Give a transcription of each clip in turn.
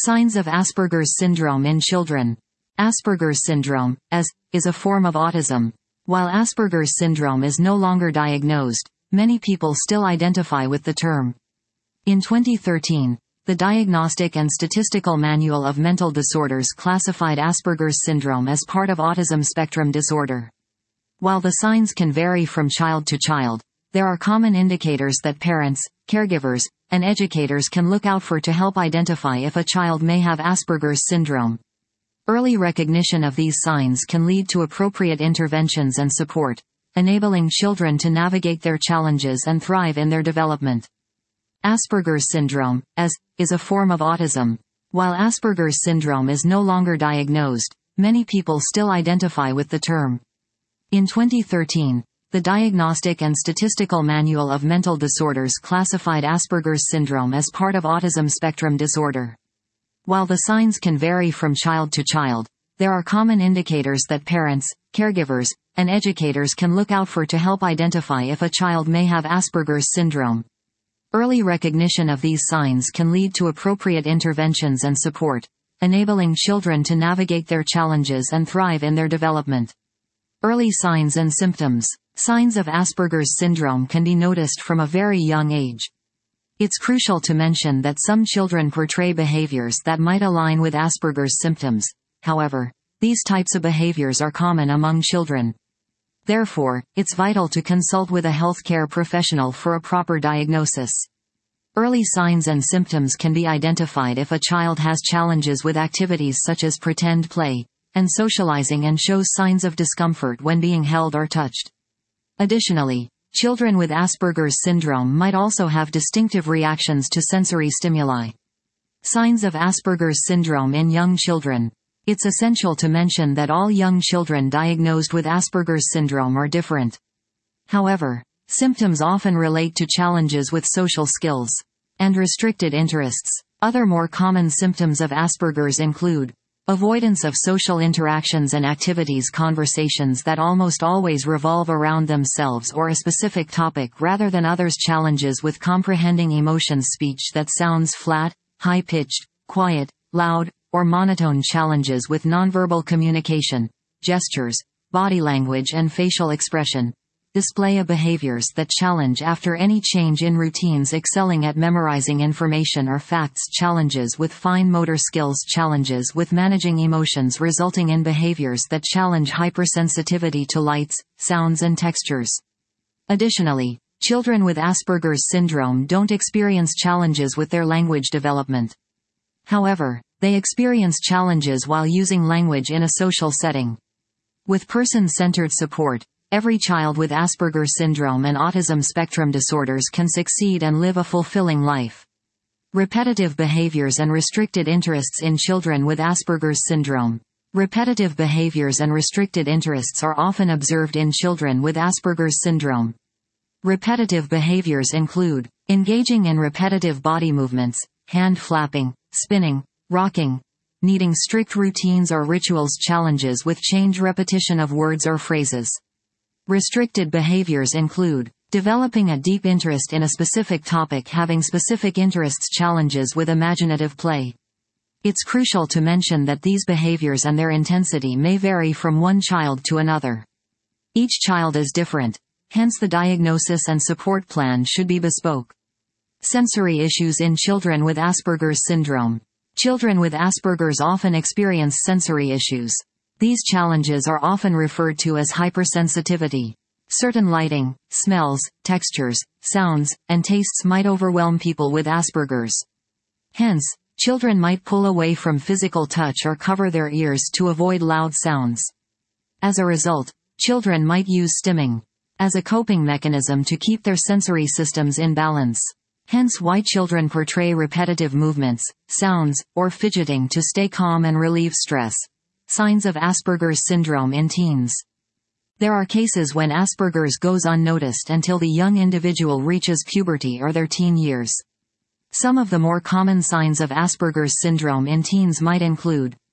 Signs of Asperger's syndrome in children. Asperger's syndrome, is a form of autism. While Asperger's syndrome is no longer diagnosed, many people still identify with the term. In 2013, the Diagnostic and Statistical Manual of Mental Disorders classified Asperger's syndrome as part of autism spectrum disorder. While the signs can vary from child to child, there are common indicators that parents, caregivers, and educators can look out for to help identify if a child may have Asperger's syndrome. Early recognition of these signs can lead to appropriate interventions and support, enabling children to navigate their challenges and thrive in their development. Asperger's syndrome, is a form of autism. While Asperger's syndrome is no longer diagnosed, many people still identify with the term. In 2013, the Diagnostic and Statistical Manual of Mental Disorders classified Asperger's syndrome as part of autism spectrum disorder. While the signs can vary from child to child, there are common indicators that parents, caregivers, and educators can look out for to help identify if a child may have Asperger's syndrome. Early recognition of these signs can lead to appropriate interventions and support, enabling children to navigate their challenges and thrive in their development. Early signs and symptoms. Signs of Asperger's syndrome can be noticed from a very young age. It's crucial to mention that some children portray behaviors that might align with Asperger's symptoms. However, these types of behaviors are common among children. Therefore, it's vital to consult with a healthcare professional for a proper diagnosis. Early signs and symptoms can be identified if a child has challenges with activities such as pretend play and socializing and shows signs of discomfort when being held or touched. Additionally, children with Asperger's syndrome might also have distinctive reactions to sensory stimuli. Signs of Asperger's syndrome in young children. It's essential to mention that all young children diagnosed with Asperger's syndrome are different. However, symptoms often relate to challenges with social skills and restricted interests. Other more common symptoms of Asperger's include avoidance of social interactions and activities, conversations that almost always revolve around themselves or a specific topic rather than others, challenges with comprehending emotions, speech that sounds flat, high-pitched, quiet, loud, or monotone, challenges with nonverbal communication, gestures, body language and facial expression, display of behaviors that challenge after any change in routines, excelling at memorizing information or facts, challenges with fine motor skills, challenges with managing emotions resulting in behaviors that challenge hypersensitivity to lights, sounds and textures. Additionally, children with Asperger's syndrome don't experience challenges with their language development. However, they experience challenges while using language in a social setting. With person-centered support, every child with Asperger's syndrome and autism spectrum disorders can succeed and live a fulfilling life. Repetitive behaviors and restricted interests in children with Asperger's syndrome. Repetitive behaviors and restricted interests are often observed in children with Asperger's syndrome. Repetitive behaviors include engaging in repetitive body movements, hand flapping, spinning, rocking, needing strict routines or rituals, challenges with change, repetition of words or phrases. Restricted behaviors include developing a deep interest in a specific topic, having specific interests, challenges with imaginative play. It's crucial to mention that these behaviors and their intensity may vary from one child to another. Each child is different, hence the diagnosis and support plan should be bespoke. Sensory issues in children with Asperger's syndrome. Children with Asperger's often experience sensory issues. These challenges are often referred to as hypersensitivity. Certain lighting, smells, textures, sounds, and tastes might overwhelm people with Asperger's. Hence, children might pull away from physical touch or cover their ears to avoid loud sounds. As a result, children might use stimming as a coping mechanism to keep their sensory systems in balance. Hence why children portray repetitive movements, sounds, or fidgeting to stay calm and relieve stress. Signs of Asperger's syndrome in teens. There are cases when Asperger's goes unnoticed until the young individual reaches puberty or their teen years. Some of the more common signs of Asperger's syndrome in teens might include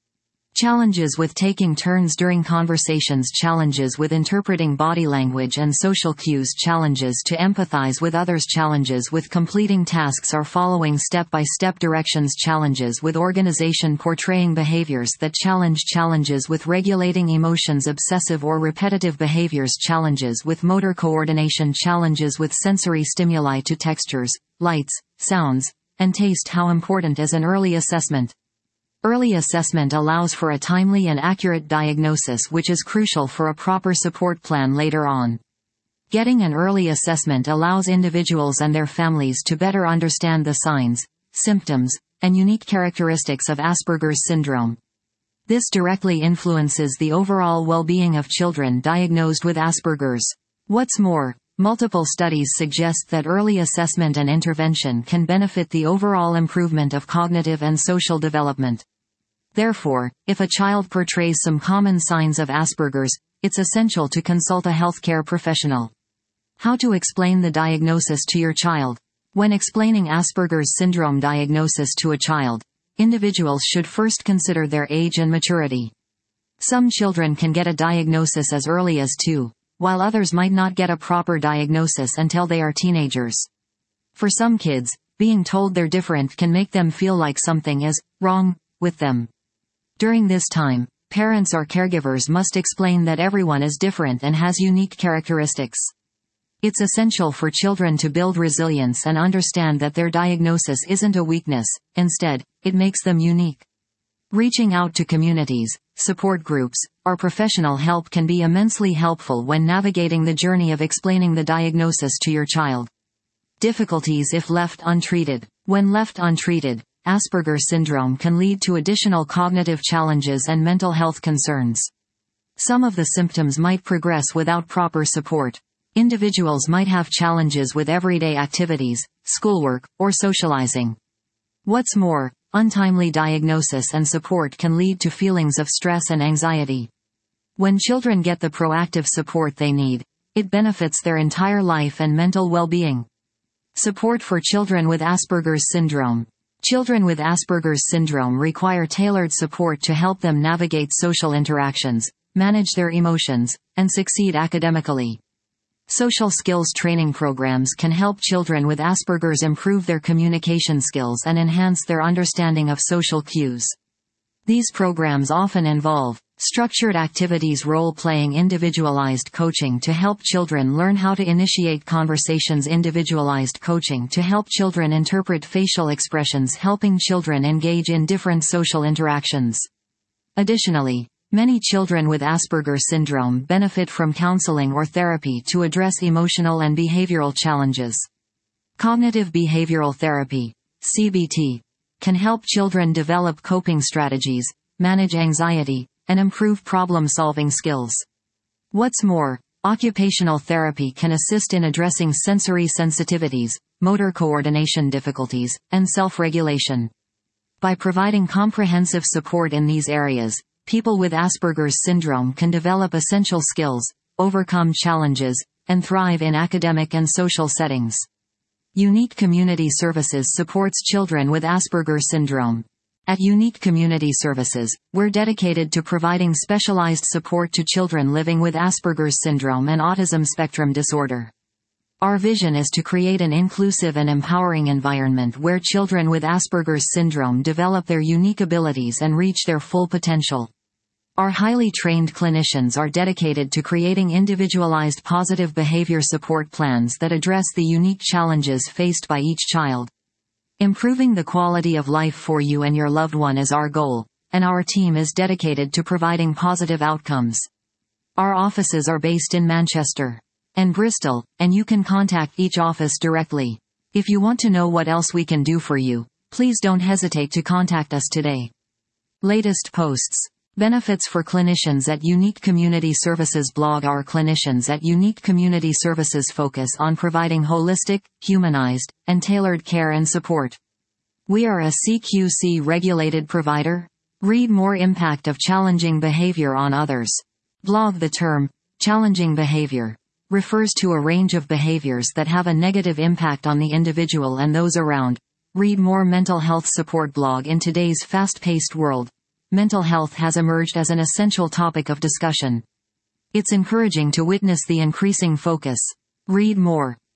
Challenges with taking turns during conversations, challenges with interpreting body language and social cues, challenges to empathize with others, challenges with completing tasks or following step-by-step directions, challenges with organization, portraying behaviors that challenge, challenges with regulating emotions, obsessive or repetitive behaviors, challenges with motor coordination, challenges with sensory stimuli to textures, lights, sounds, and taste. How important is an early assessment? Early assessment allows for a timely and accurate diagnosis, which is crucial for a proper support plan later on. Getting an early assessment allows individuals and their families to better understand the signs, symptoms, and unique characteristics of Asperger's syndrome. This directly influences the overall well-being of children diagnosed with Asperger's. What's more, multiple studies suggest that early assessment and intervention can benefit the overall improvement of cognitive and social development. Therefore, if a child portrays some common signs of Asperger's, it's essential to consult a healthcare professional. How to explain the diagnosis to your child? When explaining Asperger's syndrome diagnosis to a child, individuals should first consider their age and maturity. Some children can get a diagnosis as early as 2, while others might not get a proper diagnosis until they are teenagers. For some kids, being told they're different can make them feel like something is wrong with them. During this time, parents or caregivers must explain that everyone is different and has unique characteristics. It's essential for children to build resilience and understand that their diagnosis isn't a weakness, instead, it makes them unique. Reaching out to communities, support groups, or professional help can be immensely helpful when navigating the journey of explaining the diagnosis to your child. Difficulties if left untreated. When left untreated, Asperger's syndrome can lead to additional cognitive challenges and mental health concerns. Some of the symptoms might progress without proper support. Individuals might have challenges with everyday activities, schoolwork, or socializing. What's more, untimely diagnosis and support can lead to feelings of stress and anxiety. When children get the proactive support they need, it benefits their entire life and mental well-being. Support for children with Asperger's syndrome. Children with Asperger's syndrome require tailored support to help them navigate social interactions, manage their emotions, and succeed academically. Social skills training programs can help children with Asperger's improve their communication skills and enhance their understanding of social cues. These programs often involve structured activities, role-playing, individualized coaching to help children learn how to initiate conversations, individualized coaching to help children interpret facial expressions, helping children engage in different social interactions. Additionally, many children with Asperger's syndrome benefit from counseling or therapy to address emotional and behavioral challenges. Cognitive behavioral therapy, CBT, can help children develop coping strategies, manage anxiety, and improve problem-solving skills. What's more, occupational therapy can assist in addressing sensory sensitivities, motor coordination difficulties, and self-regulation. By providing comprehensive support in these areas, people with Asperger's syndrome can develop essential skills, overcome challenges, and thrive in academic and social settings. Unique Community Services supports children with Asperger's syndrome. At Unique Community Services, we're dedicated to providing specialized support to children living with Asperger's syndrome and autism spectrum disorder. Our vision is to create an inclusive and empowering environment where children with Asperger's syndrome develop their unique abilities and reach their full potential. Our highly trained clinicians are dedicated to creating individualized positive behavior support plans that address the unique challenges faced by each child. Improving the quality of life for you and your loved one is our goal, and our team is dedicated to providing positive outcomes. Our offices are based in Manchester and Bristol, and you can contact each office directly. If you want to know what else we can do for you, please don't hesitate to contact us today. Latest posts. Benefits for clinicians at Unique Community Services blog. Our clinicians at Unique Community Services focus on providing holistic, humanized, and tailored care and support. We are a CQC regulated provider. Read more. Impact of challenging behavior on others. Blog. The term, challenging behavior, refers to a range of behaviors that have a negative impact on the individual and those around. Read more. Mental health support blog. In today's fast-paced world, mental health has emerged as an essential topic of discussion. It's encouraging to witness the increasing focus. Read more.